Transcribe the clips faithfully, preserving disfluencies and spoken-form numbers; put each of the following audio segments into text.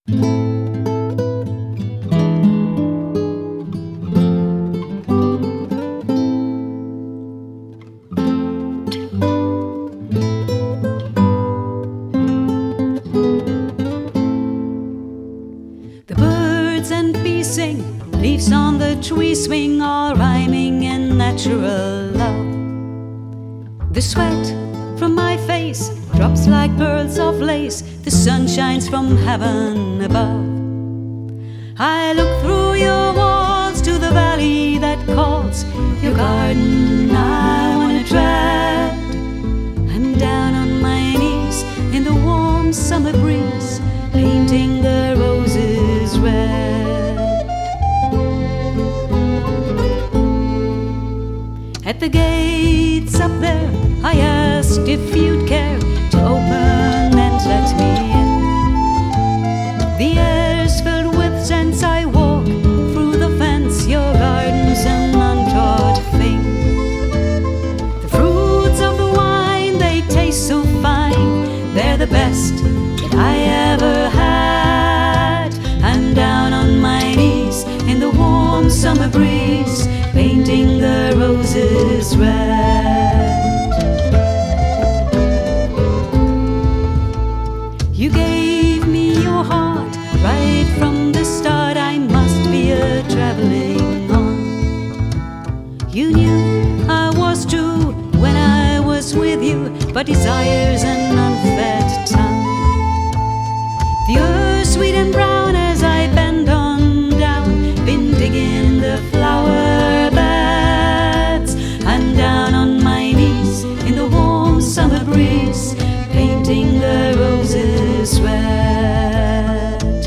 The birds and bees sing, leaves on the tree swing, all rhyming in natural love. The sweat from my face drops like pearls of lace, the sun shines from heaven above. I look through your walls to the valley that calls, your garden I wanna tread. I'm down on my knees in the warm summer breeze, painting the roses red. At the gates up there I asked if you'd care to open and let me in. The air's filled with scents, I walk through the fence, your garden's an untrod thing. The fruits of the wine, they taste so fine, they're the best that I ever had. I'm down on my knees in the warm summer breeze, painting the roses red. You gave me your heart right from the start, I must be a traveling on. You knew I was true when I was with you, but desire's an unfed tongue. The earth's sweet and brown as I bend on down, been digging the flower beds. I'm down on my knees in the warm summer breeze, painting the roses red.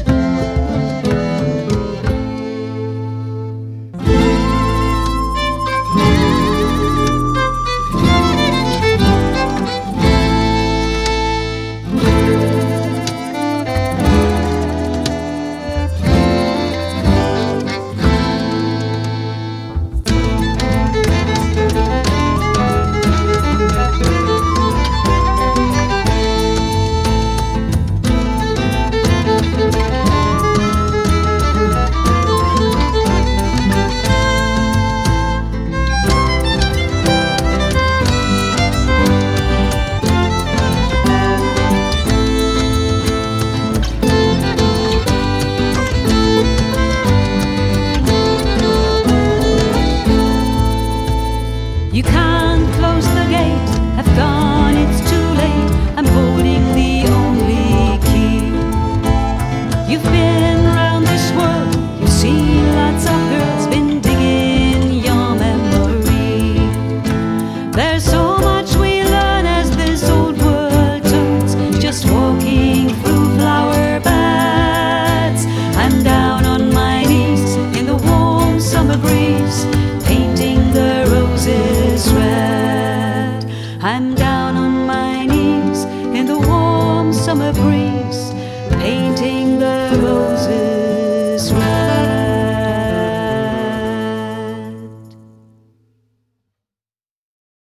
You can't close the gate, I've gone, it's too late, I'm holding the only key. You've been round this world, you've seen lots of girls, been digging your memory. There's so much we learn as this old world turns, just walking through flower beds. I'm down on my knees in the warm summer breeze, painting the roses red. I'm down on my knees in the warm summer breeze, painting the roses